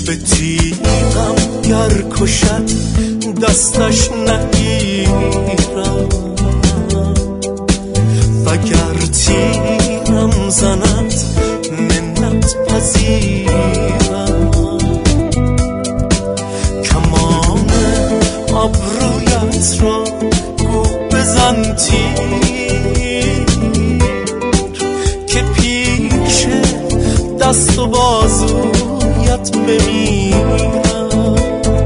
به تیغم گر کشد دستش نگیرم، وگر تیرم زند منت پذیرم. کمان ابرویت را گو بزن تیر، که پیش دست و بازویت بمیرم،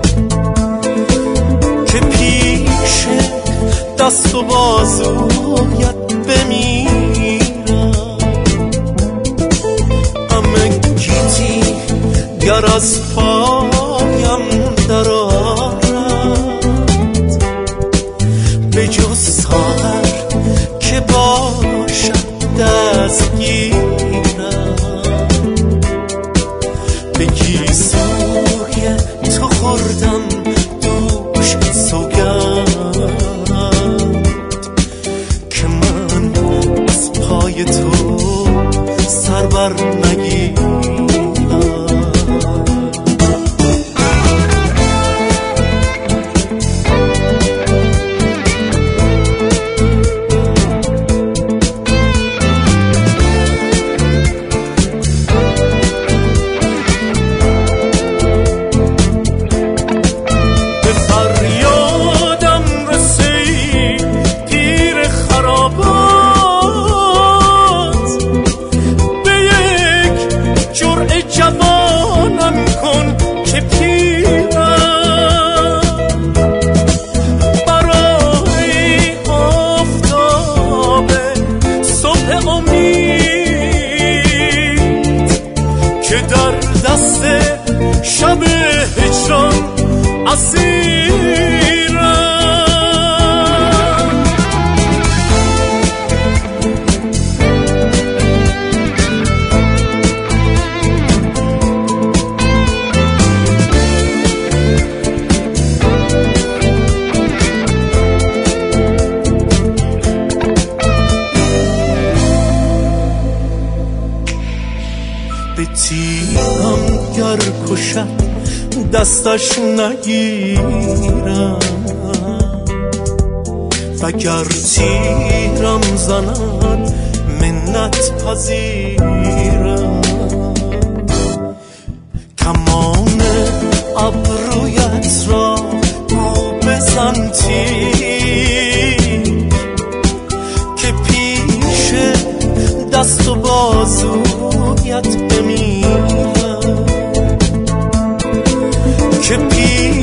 که پیش دست و بازویت بمیرم. همه گیتی گر از پایم درآرد، به جز ساغر که باشد دستگیرم. به گیسوی تو خوردم دوش سوگند، که من از پای تو سر بر نگیرم. شب هجران اسیرم. به تیغم گر کشد دستش نگیرم، وگر تیرم زند منت پذیرم. کمان ابرویت را گو بزن تیر، که پیش دست و بازویت بمیرم، که پیش